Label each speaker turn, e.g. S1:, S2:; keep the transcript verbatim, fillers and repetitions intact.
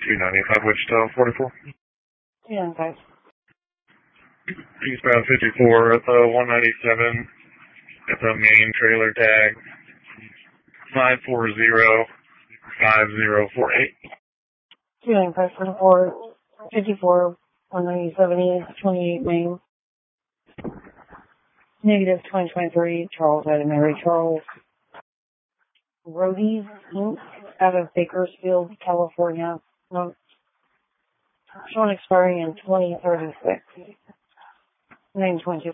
S1: two ninety-five Wichita forty-four.
S2: Yeah, okay.
S1: Eastbound fifty-four at the one ninety-seven at the main trailer tag five four zero five zero four eight.
S2: two ninety-five forty-four, fifty-four, one ninety-seven East, twenty-eight Main. Negative twenty twenty-three, Charles Adam Mary Charles. Roadies, Incorporated, out of Bakersfield, California. No, showing expiring in twenty thirty-six. nine twenty-two.